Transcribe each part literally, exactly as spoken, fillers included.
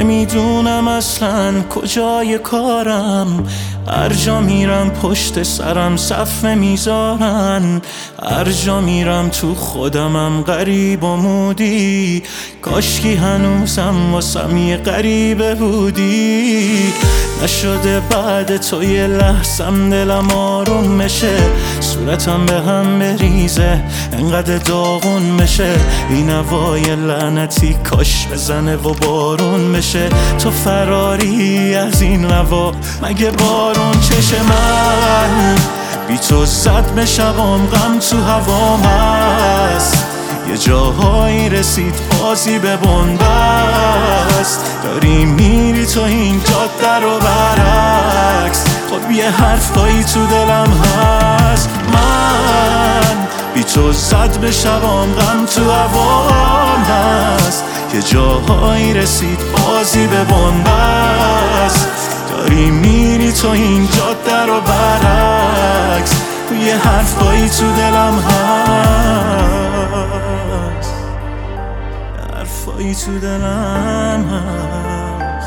نمیدونم اصلا کجای کارم. هر جا میرم پشت سرم صف میذارن، هر جا میرم تو خودمم غریب و مودی. کاشکی هنوزم واسم یه غریبه بودی. نشده بعد تو یه لحظم دلم آروم بشه، صورتم به هم بریزه انقدر داغون بشه. این هوای لعنتی کاش بزنه و بارون بشه. تو فراری از این هوا مگه بارون چشه؟ من بی تو زد به شبام غم تو هوام هست. یه جاهایی رسید بازی به بنبست. داری میری تو این جاده رو برعکس، خب یه حرفایی تو دلم هست. من بی تو زد به شبام غم تو هوام هست. یه جاهایی رسید بازی به بنبست. داری میری تو این جاده رو برعکس، یه حرفایی تو دلم هست، حرفایی تو دلم هست،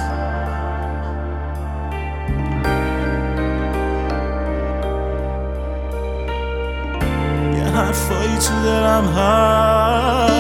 یه حرفایی تو دلم هست.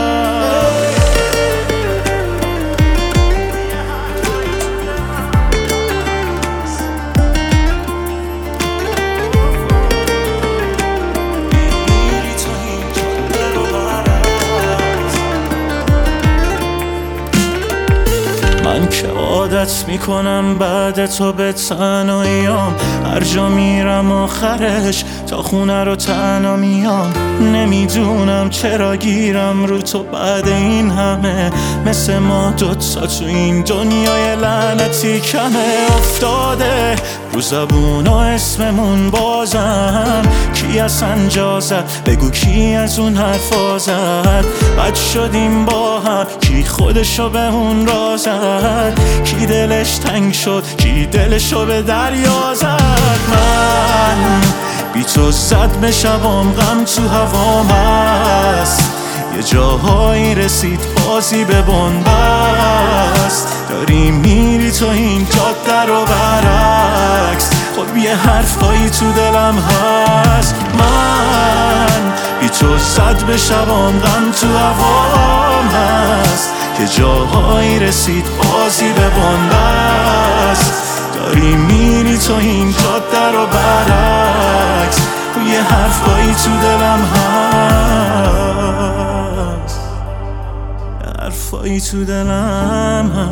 من که عادت میکنم بعد تو به تنهاییام، هر جا میرم آخرش تا خونه رو تنها میام. نمیدونم چرا گیرم رو تو بعد این همه، مثل ما دوتا تو این دنیای لعنتی کمه. افتاده رو زبونا اسممون بازم، کی اصلا جا زد بگو کی از اون حرفا زد. بد شدیم با هم کی خودشو به اون را زد، کی دلش تنگ شد کی دلشو به دریا زد. من بی تو زد به شبام غم تو هوام هست. یه جاهایی رسید بازی به بنبست. داری میری تو این جاده رو برعکس، خب یه حرفایی تو دلم هست. من بی تو زد به شبام غم تو هوام هست. یه جاهایی رسید بازی به بنبست. داری میری تو این جاده رو برعکس، یه حرفایی تو دلم هست، حرفایی تو دلم هست.